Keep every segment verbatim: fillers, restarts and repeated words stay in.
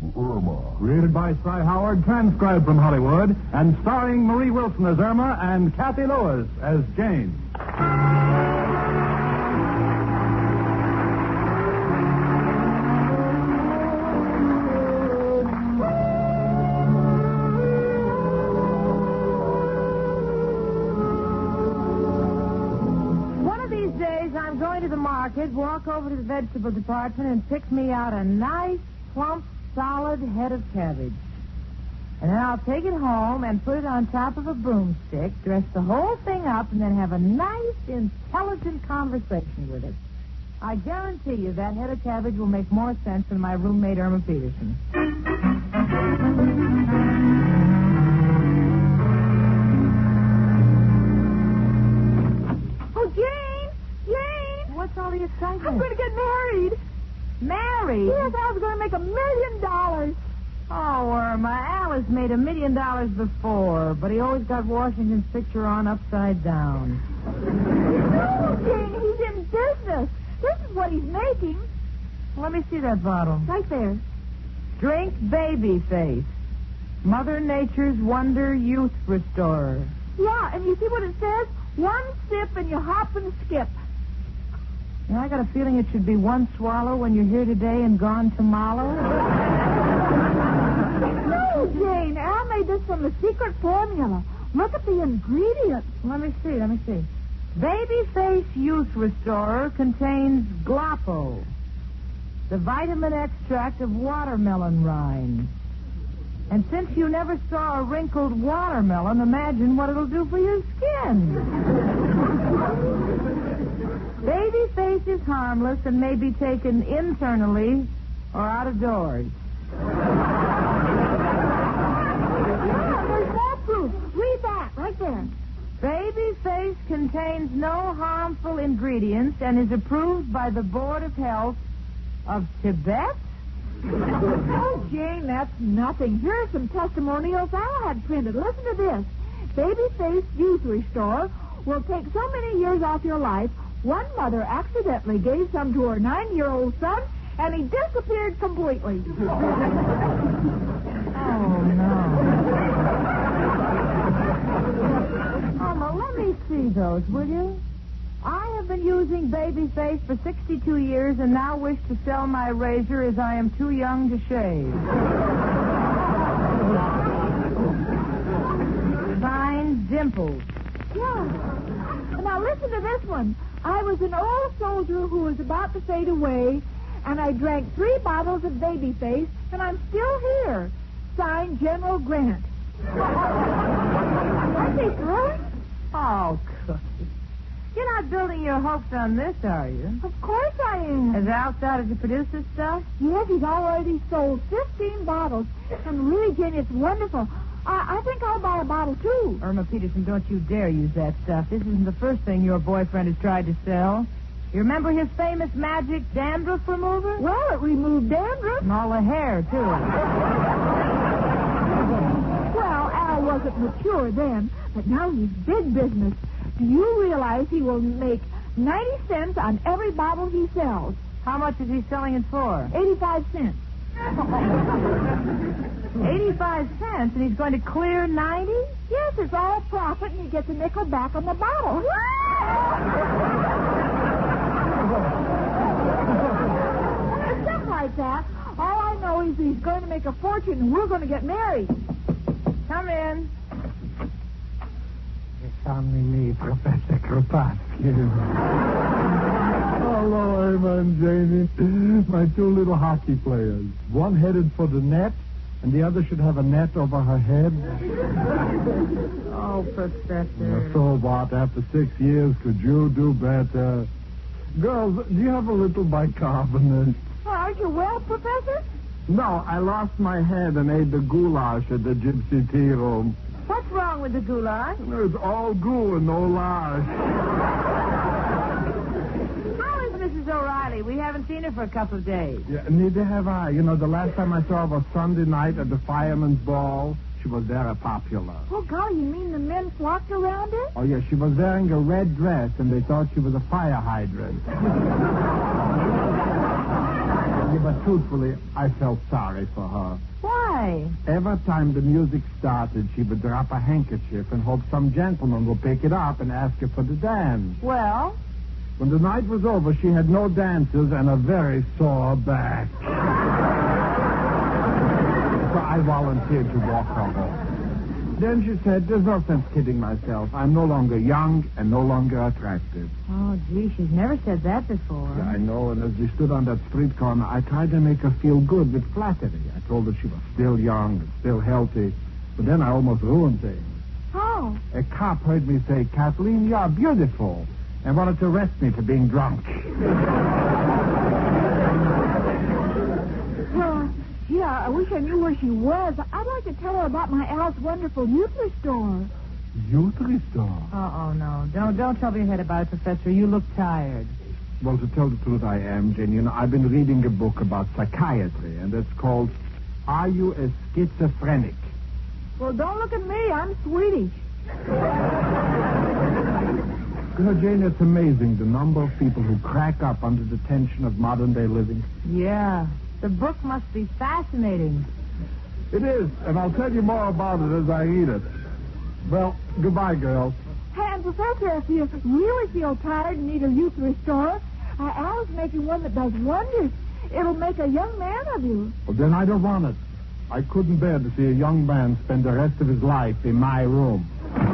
Irma. Created by Cy Howard, transcribed from Hollywood, and starring Marie Wilson as Irma and Kathy Lewis as Jane. Walk over to the vegetable department and pick me out a nice, plump, solid head of cabbage. And then I'll take it home and put it on top of a broomstick, dress the whole thing up, and then have a nice, intelligent conversation with it. I guarantee you that head of cabbage will make more sense than my roommate, Irma Peterson. What's all the excitement? I'm going to get married. Married? Yes, I was going to make a million dollars. Oh, Irma, Alice made a million dollars before, but he always got Washington's picture on upside down. No, Jane, he's in business. This is what he's making. Let me see that bottle. Right there. Drink Baby Face. Mother Nature's Wonder Youth Restorer. Yeah, and you see what it says? One sip and you hop and skip. You know, I got a feeling it should be one swallow when you're here today and gone tomorrow. No, Jane. Al made this from the secret formula. Look at the ingredients. Let me see, let me see. Babyface Youth Restorer contains Gloppo, the vitamin extract of watermelon rind. And since you never saw a wrinkled watermelon, imagine what it'll do for your skin. Babyface is harmless and may be taken internally or out of doors. There's more proof. Read that right there. Babyface contains no harmful ingredients and is approved by the Board of Health of Tibet. Oh, Jane, that's nothing. Here are some testimonials I had printed. Listen to this. Babyface Youth Restore will take so many years off your life. One mother accidentally gave some to her nine-year-old son, and he disappeared completely. Oh, no. Mama, let me see those, will you? I have been using Babyface for sixty-two years and now wish to sell my razor as I am too young to shave. Signed, Dimples. Yeah. Now listen to this one. I was an old soldier who was about to fade away, and I drank three bottles of Babyface, and I'm still here. Signed, General Grant. Aren't they good? Oh, good. You're not building your hopes on this, are you? Of course I am. Has Al started to produce this stuff? Yes, he's already sold fifteen bottles. And really, Jenny, it's wonderful. I, I think I'll buy a bottle, too. Irma Peterson, don't you dare use that stuff. This isn't the first thing your boyfriend has tried to sell. You remember his famous magic dandruff remover? Well, it removed dandruff. And all the hair, too. Well, Al wasn't mature then, but now he's big business. Do you realize he will make ninety cents on every bottle he sells? How much is he selling it for? eighty-five cents. eighty-five cents, and he's going to clear ninety? Yes, it's all profit, and he gets a nickel back on the bottle. It's just like that. All I know is he's going to make a fortune, and we're going to get married. Come in. It's only me, Professor Kropotkin. Hello, Irma and Janie. My two little hockey players. One headed for the net, and the other should have a net over her head. Oh, Professor. Well, so what? After six years, could you do better? Girls, do you have a little bicarbonate? Oh, aren't you well, Professor? No, I lost my head and ate the goulash at the gypsy tea room. What's wrong with the goulash? It's all goo and no lash. How is Missus O'Reilly? We haven't seen her for a couple of days. Yeah, neither have I. You know, the last time I saw her was Sunday night at the Fireman's Ball. She was very popular. Oh, golly, you mean the men flocked around her? Oh, yes, she was wearing a red dress, and they thought she was a fire hydrant. Yeah, but truthfully, I felt sorry for her. Why? Every time the music started, she would drop a handkerchief and hope some gentleman would pick it up and ask her for the dance. Well? When the night was over, she had no dancers and a very sore back. So I volunteered to walk her home. Then she said, there's no sense kidding myself. I'm no longer young and no longer attractive. Oh, gee, she's never said that before. Yeah, I know, and as we stood on that street corner, I tried to make her feel good with flattery. I told her she was still young and still healthy, but then I almost ruined things. How? A cop heard me say, Kathleen, you're beautiful, and wanted to arrest me for being drunk. Uh, yeah, I wish I knew where she was. I'd like to tell her about my Al's wonderful Euchre store. Euchre store? Oh, no. Don't don't trouble your head about it, Professor. You look tired. Well, to tell the truth, I am, Jane. You know, I've been reading a book about psychiatry, and it's called Are You a Schizophrenic? Well, don't look at me. I'm Swedish. You know, Jane, it's amazing the number of people who crack up under the tension of modern-day living. Yeah. The book must be fascinating. It is, and I'll tell you more about it as I read it. Well, goodbye, girls. Hey, and Professor, if you really feel tired and need a Euchre store, uh, Al's making one that does wonders. It'll make a young man of you. Well, then I don't want it. I couldn't bear to see a young man spend the rest of his life in my room.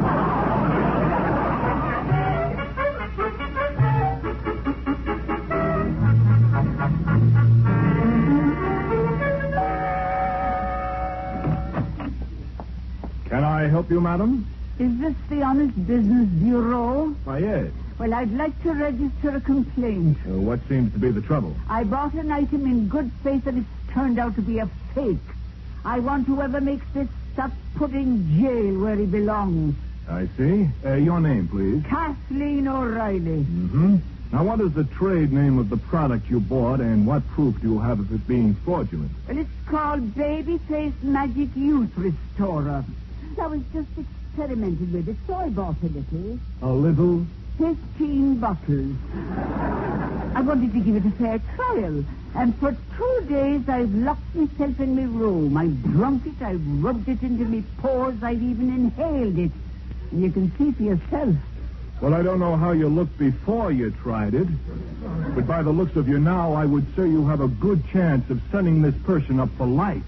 Can I help you, madam? Is this the Honest Business Bureau? Why, yes. Well, I'd like to register a complaint. Uh, what seems to be the trouble? I bought an item in good faith and it's turned out to be a fake. I want whoever makes this stuff put in jail where he belongs. I see. Uh, your name, please. Kathleen O'Reilly. Mm-hmm. Now, what is the trade name of the product you bought, and what proof do you have of it being fraudulent? Well, it's called Babyface Magic Youth Restorer. I was just experimenting with it, so I bought a little. A little? Fifteen bottles. I wanted to give it a fair trial. And for two days, I've locked myself in my room. I've drunk it, I've rubbed it into my pores, I've even inhaled it. And you can see for yourself. Well, I don't know how you looked before you tried it, but by the looks of you now, I would say you have a good chance of sending this person up for life.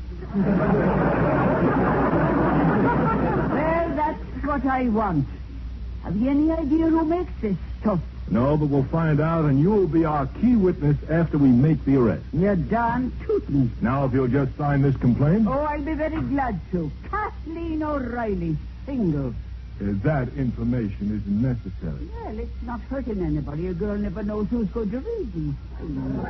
Well, that's what I want. Have you any idea who makes this stuff? No, but we'll find out, and you'll be our key witness after we make the arrest. You're darn tootin'. Now, if you'll just sign this complaint. Oh, I'll be very glad to. Kathleen O'Reilly, single. Uh, that information isn't necessary. Well, it's not hurting anybody. A girl never knows who's going to read these things.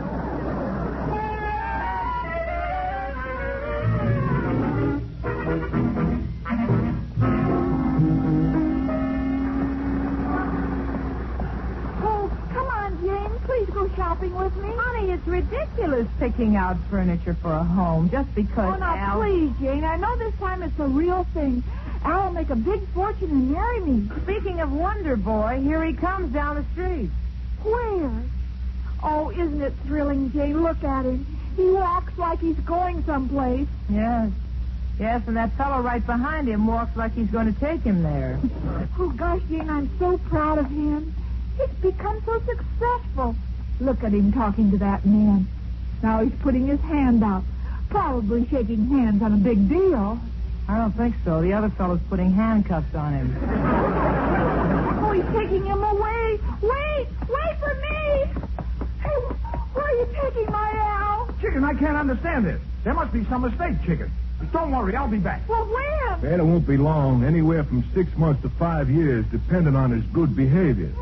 Please go shopping with me. Honey, it's ridiculous picking out furniture for a home just because Oh, now, Al... please, Jane. I know this time it's a real thing. Al will make a big fortune and marry me. Speaking of Wonder Boy, here he comes down the street. Where? Oh, isn't it thrilling, Jane? Look at him. He walks like he's going someplace. Yes. Yes, and that fellow right behind him walks like he's going to take him there. Oh, gosh, Jane, I'm so proud of him. He's become so successful. Look at him talking to that man. Now he's putting his hand out, probably shaking hands on a big deal. I don't think so. The other fellow's putting handcuffs on him. Oh, he's taking him away. Wait, wait for me. Hey, where are you taking my Al? Chicken, I can't understand this. There must be some mistake, Chicken. Don't worry, I'll be back. Well, when? And it won't be long. Anywhere from six months to five years, depending on his good behavior.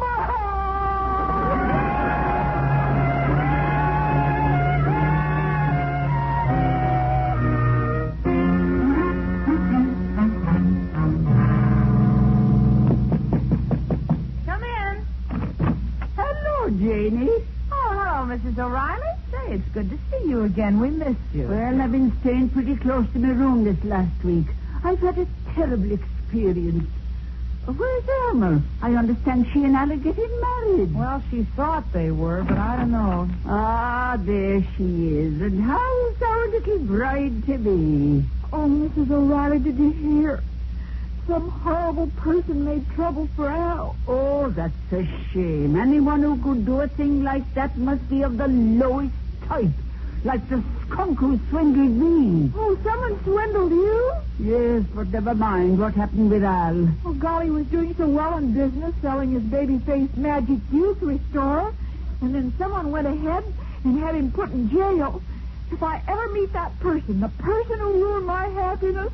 Janie. Oh, hello, Missus O'Reilly. Say, it's good to see you again. We missed you. Well, I've been staying pretty close to my room this last week. I've had a terrible experience. Where's Elmer? I understand she and Al are getting married. Well, she thought they were, but I don't know. Ah, there she is. And how's our little bride-to-be? Oh, Missus O'Reilly, did you hear? Some horrible person made trouble for Al. Oh, that's a shame. Anyone who could do a thing like that must be of the lowest type. Like the skunk who swindled me. Oh, someone swindled you? Yes, but never mind what happened with Al. Oh, golly, he was doing so well in business, selling his baby-faced magic youth restorer. And then someone went ahead and had him put in jail. If I ever meet that person, the person who ruined my happiness...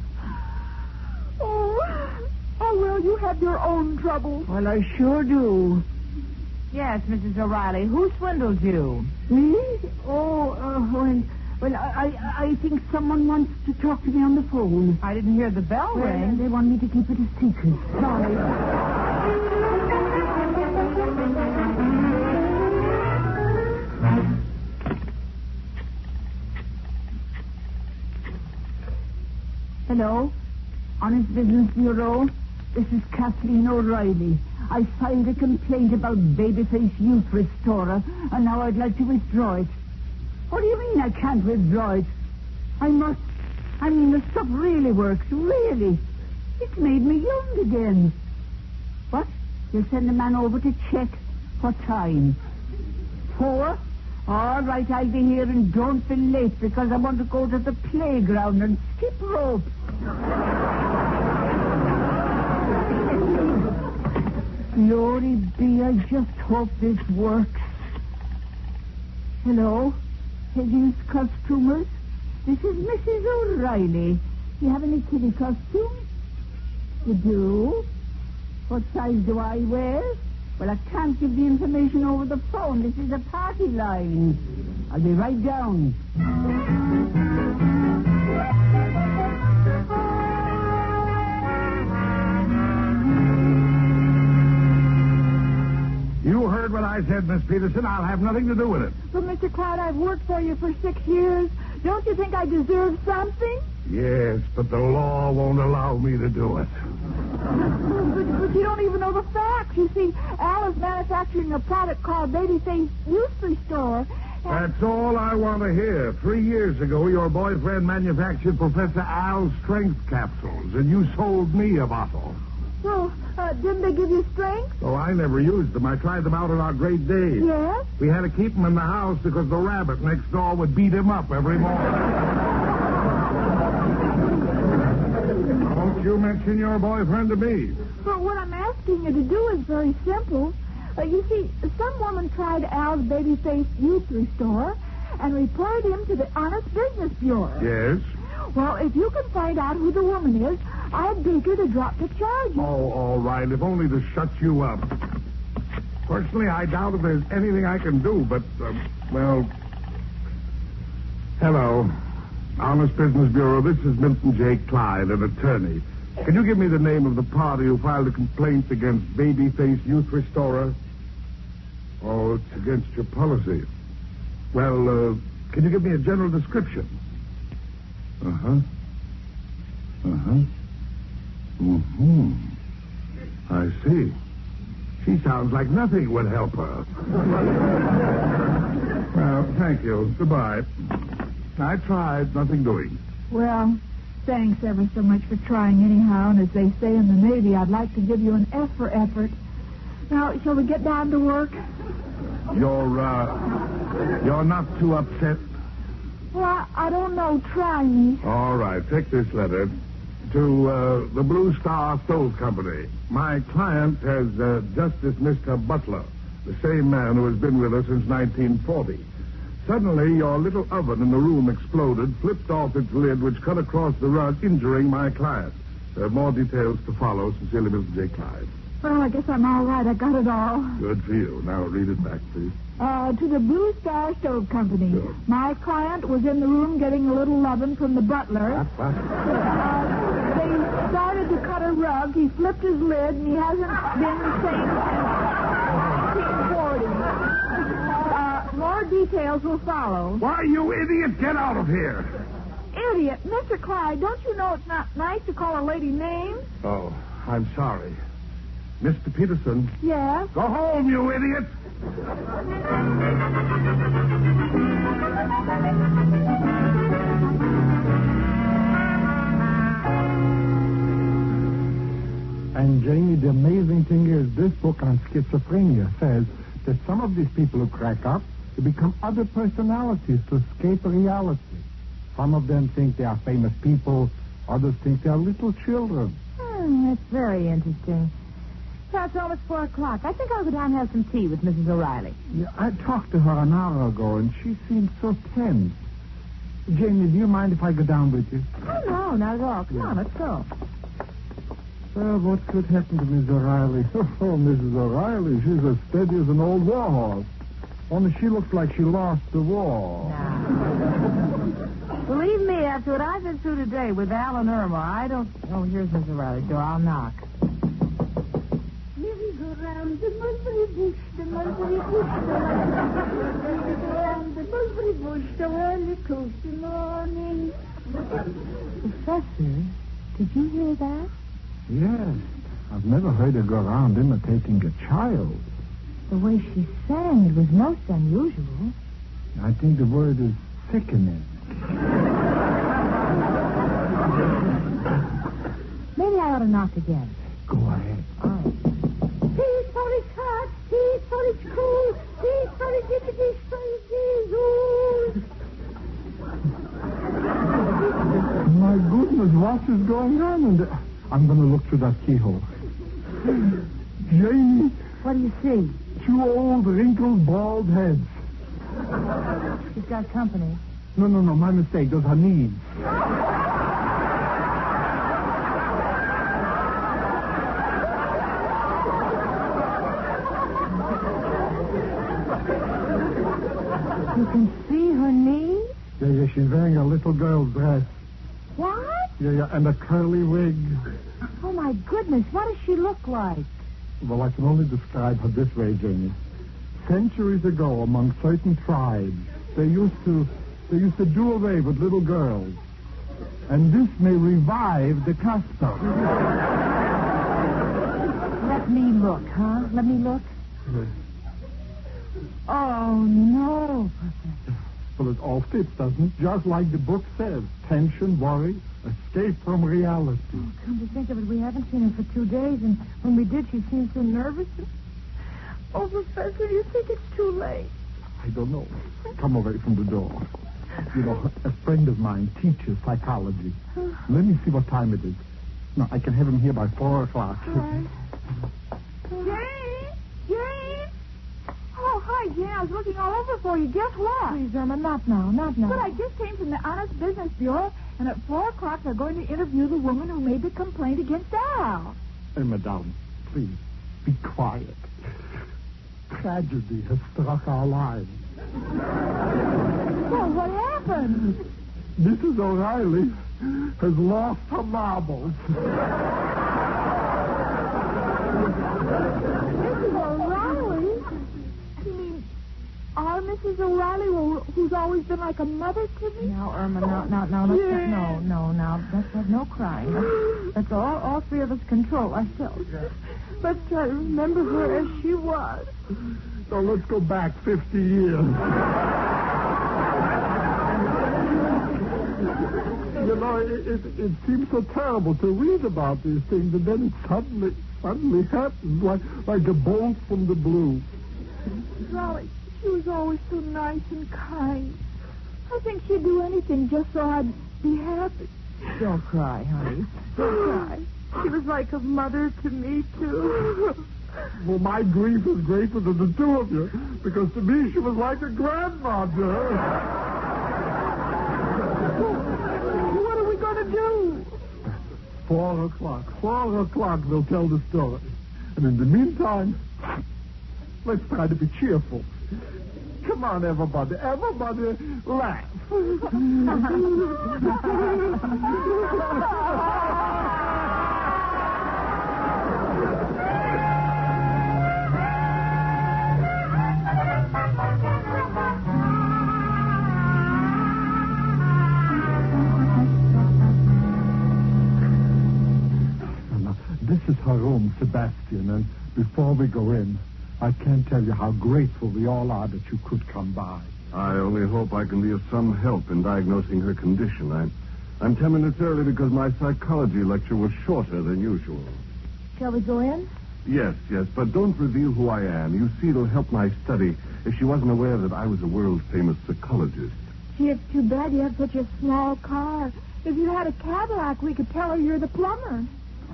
Oh, oh, well, you have your own troubles. Well, I sure do. Yes, Missus O'Reilly. Who swindled you? Me? Oh, uh, well, well I, I, I think someone wants to talk to me on the phone. I didn't hear the bell Well, ring. they want me to keep it a secret. Sorry. Hello? Honest Business Bureau? This is Kathleen O'Reilly. I filed a complaint about Babyface Youth Restorer, and now I'd like to withdraw it. What do you mean I can't withdraw it? I must. I mean, the stuff really works, really. It's made me young again. What? You'll send a man over to check? What time? Four? All right, I'll be here, and don't be late, because I want to go to the playground and skip rope. Glory be, I just hope this works. Hello? Higgins Costumers? This is Missus O'Reilly. You have any kitty costumes? You do? What size do I wear? Well, I can't give the information over the phone. This is a party line. I'll be right down. You heard what I said, Miss Peterson. I'll have nothing to do with it. But, Mister Clyde, I've worked for you for six years. Don't you think I deserve something? Yes, but the law won't allow me to do it. But, but you don't even know the facts. You see, Al is manufacturing a product called Babyface Youth Restore. That's all I want to hear. Three years ago, your boyfriend manufactured Professor Al's strength capsules, and you sold me a bottle. Well, uh, didn't they give you strength? Oh, I never used them. I tried them out on our great days. Yes? We had to keep them in the house because the rabbit next door would beat him up every morning. Don't you mention your boyfriend to me. But what I'm asking you to do is very simple. Uh, you see, some woman tried Al's Babyface Youth Restore and reported him to the Honest Business Bureau. Yes? Well, if you can find out who the woman is, I'd beg her to drop the charges. Oh, all right. If only to shut you up. Personally, I doubt if there's anything I can do, but, uh, well... Hello. Honest Business Bureau, this is Milton J. Clyde, an attorney. Can you give me the name of the party who filed a complaint against Babyface Youth Restorer? Oh, it's against your policy. Well, uh, can you give me a general description? Uh-huh. Uh-huh. Mm-hmm. I see. She sounds like nothing would help her. Well, thank you. Goodbye. I tried. Nothing doing. Well, thanks ever so much for trying anyhow. And as they say in the Navy, I'd like to give you an F for effort. Now, shall we get down to work? You're, uh, you're not too upset? Well, I, I don't know. Try me. All right. Take this letter to uh, the Blue Star Stove Company. My client has uh, just dismissed her butler, the same man who has been with her since nineteen forty. Suddenly, your little oven in the room exploded, flipped off its lid, which cut across the rug, injuring my client. There are more details to follow. Sincerely, Mister J. Clyde. Well, I guess I'm all right. I got it all. Good for you. Now read it back, please. Uh, to the Blue Star Stove Company. Sure. My client was in the room getting a little lovin' from the butler. What? What? Uh, they started to cut a rug. He flipped his lid, and he hasn't been the same since nineteen forty. Uh, more details will follow. Why, you idiot, get out of here. Idiot. Mister Clyde, don't you know it's not nice to call a lady names? Oh, I'm sorry. Mister Peterson. Yes? Go home, you idiot! And, Janie, the amazing thing is this book on schizophrenia says that some of these people who crack up, they become other personalities to escape reality. Some of them think they are famous people. Others think they are little children. Hmm, that's very interesting. Now, it's almost four o'clock. I think I'll go down and have some tea with Missus O'Reilly. Yeah, I talked to her an hour ago, and she seemed so tense. Jamie, do you mind if I go down with you? Oh, no, not at all. Come on, let's go. Well, what could happen to Miss O'Reilly? Oh, Missus O'Reilly, she's as steady as an old war horse. Only she looks like she lost the war. Now, believe me, after what I've been through today with Al and Irma, I don't... Oh, here's Miss O'Reilly's door. I'll knock. Around the mulberry bush, the mulberry bush, the mulberry bush, around the mulberry bush, the early toasty morning. Professor, did you hear that? Yes. I've never heard her go around imitating a child. The way she sang, it was most unusual. I think the word is sickening. Maybe I ought to knock again. Go ahead. All right. Tea for its hot, tea for its cool, tea for its dippity, for its diesel. My goodness, what is going on? And I'm going to look through that keyhole. Janie, What do you see? two old, wrinkled, bald heads. She's got company. No, no, no, my mistake. Those are knees. You can see her knees? Yeah, yeah, she's wearing a little girl's dress. What? Yeah, yeah, and a curly wig. Oh, my goodness. What does she look like? Well, I can only describe her this way, Janie. Centuries ago, among certain tribes, they used to they used to do away with little girls. And this may revive the custom. Let me look, huh? Let me look. Oh, no, Professor. Well, it all fits, doesn't it? Just like the book says. Tension, worry, escape from reality. Oh, come to think of it, we haven't seen her for two days, and when we did, she seemed so nervous. Oh, Professor, do you think it's too late? I don't know. Come away from the door. You know, a friend of mine teaches psychology. Let me see what time it is. No, I can have him here by four o'clock. Jane? Jane? Oh, hi, Jane. I was looking all over for you. Guess what? Please, Irma, not now, not now. But I just came from the Honest Business Bureau, and at four o'clock they're going to interview the woman who made the complaint against Al. Hey, madame, please, be quiet. Tragedy has struck our lives. Well, what happened? Missus O'Reilly has lost her marbles. Missus O'Reilly? You mean our Missus O'Reilly, who- who's always been like a mother to me? Now, Irma, no, no, no, let's Yeah. no, no, now, let's have no crying. Let's, let's all, all three of us control ourselves. Let's try to remember her as she was. So let's go back fifty years. You know, it, it, it seems so terrible to read about these things, and then it suddenly, suddenly happens like, like a bolt from the blue. Golly, she was always so nice and kind. I think she'd do anything just so I'd be happy. Don't cry, honey. Don't cry. She was like a mother to me, too. Well, my grief is greater than the two of you, because to me she was like a grandmother. What are we going to do? Four o'clock. Four o'clock they'll tell the story. And in the meantime, let's try to be cheerful. Come on, everybody. Everybody laugh. This is her room, Sebastian, and before we go in, I can't tell you how grateful we all are that you could come by. I only hope I can be of some help in diagnosing her condition. I, I'm ten minutes early because my psychology lecture was shorter than usual. Shall we go in? Yes, yes, but don't reveal who I am. You see, it'll help my study if she wasn't aware that I was a world-famous psychologist. Gee, it's too bad you have such a small car. If you had a Cadillac, we could tell her you're the plumber.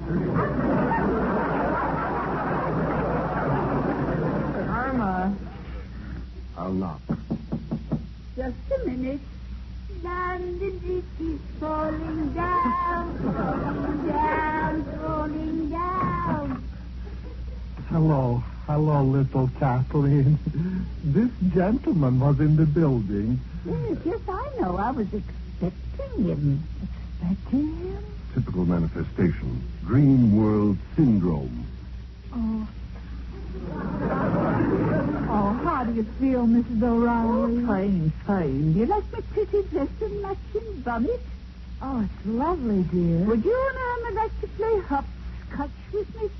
Irma. I'll knock. Just a minute. London Bridge is falling down, falling down, falling down. Hello, hello, little Kathleen. This gentleman was in the building. Yes, yes, I know. I was expecting him. Expecting him? Typical manifestation. Dream world syndrome. Oh. Oh, how do you feel, Missus O'Reilly? Oh, fine, fine. Do you like my pretty dress and matching bonnet? Oh, it's lovely, dear. Would you and Irma like to play hopscotch with me?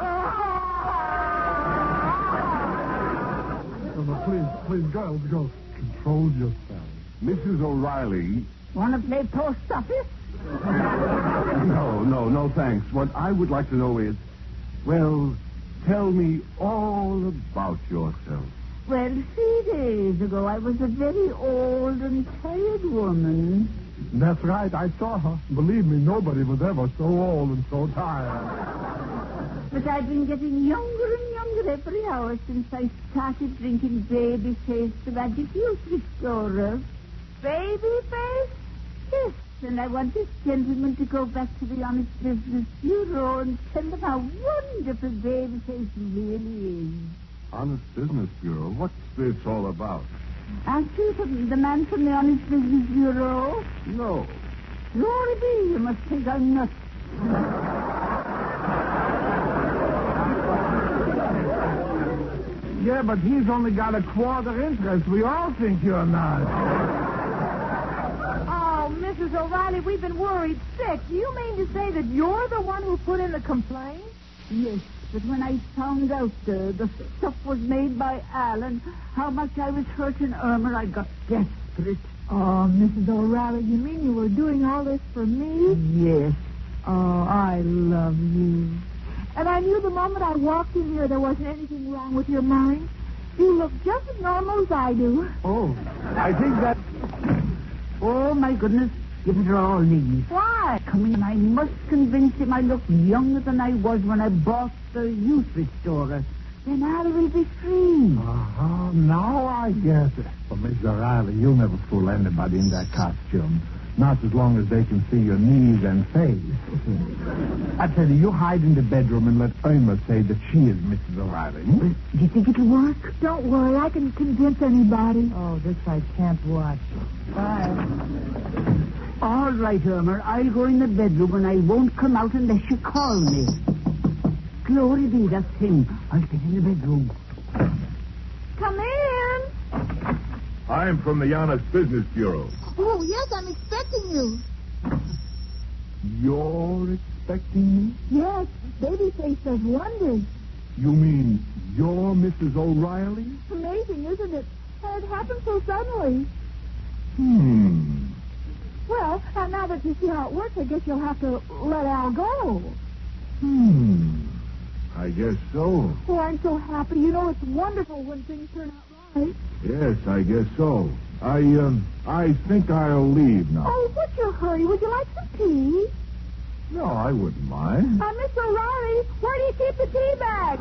No, no, please, please, girls, girls, control yourself. Missus O'Reilly. Want to play post office? No, no, no, thanks. What I would like to know is, well, tell me all about yourself. Well, three days ago, I was a very old and tired woman. That's right, I saw her. Believe me, nobody was ever so old and so tired. But I've been getting younger and younger every hour since I started drinking Babyface, the magic youth restorer. Babyface? Yes, and I want this gentleman to go back to the Honest Business Bureau and tell them how wonderful Babyface really is. Honest Business Bureau? What's this all about? Aren't you from the man from the Honest Business Bureau? No. Glory be, you must think I'm nuts. Yeah, but he's only got a quarter interest. We all think you're nuts. Oh, Missus O'Reilly, we've been worried sick. Do you mean to say that you're the one who put in the complaint? Yes, but when I found out uh, the stuff was made by Al and how much I was hurting Irma, I got desperate. Oh, Missus O'Reilly, you mean you were doing all this for me? Yes. Oh, I love you. And I knew the moment I walked in here there wasn't anything wrong with your mind. You look just as normal as I do. Oh, I think that... Oh, my goodness. Give it all leave. Why? Coming in, I must convince him I look younger than I was when I bought the youth restorer. Then Al will be free. Uh-huh, now I get it. Well, Miss O'Reilly, you'll never fool anybody in that costume. Not as long as they can see your knees and face. I tell you, you hide in the bedroom and let Irma say that she is Missus O'Reilly. Hmm? Do you think it'll work? Don't worry, I can convince anybody. Oh, this I can't watch. Bye. All right, Irma. I'll go in the bedroom and I won't come out unless you call me. Glory be, that's him. I'll get in the bedroom. Come in. I'm from the Honest Business Bureau. Oh, yes, I'm expecting you. You're expecting me? Yes, Babyface does wonders. You mean you're Missus O'Reilly? Amazing, isn't it? And it happened so suddenly. Hmm. Well, uh, now that you see how it works, I guess you'll have to let Al go. Hmm. I guess so. Oh, I'm so happy. You know, it's wonderful when things turn out right. Yes, I guess so. I, um, I think I'll leave now. Oh, what's your hurry? Would you like some tea? No, I wouldn't mind. Uh, Mister O'Reilly, where do you keep the tea bag?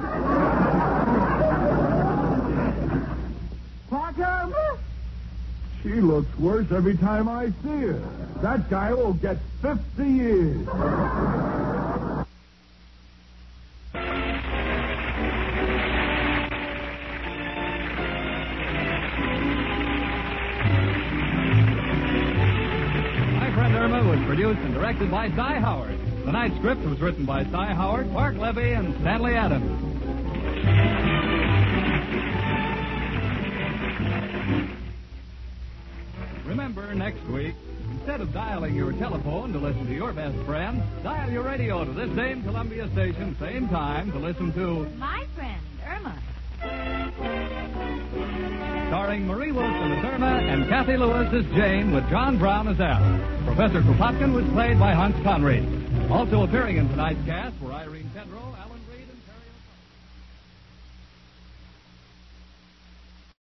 Parker? She looks worse every time I see her. That guy will get fifty years. My Friend Irma was produced and directed by Cy Howard. Tonight's script was written by Cy Howard, Clark Levy, and Stanley Adams. Remember, next week, instead of dialing your telephone to listen to your best friend, dial your radio to this same Columbia station, same time, to listen to My Friend, Irma. Starring Marie Wilson as Irma and Kathy Lewis as Jane with John Brown as Al. Professor Kropotkin was played by Hans Conried. Also appearing in tonight's cast were Irene Tedrow, Alan Reed, and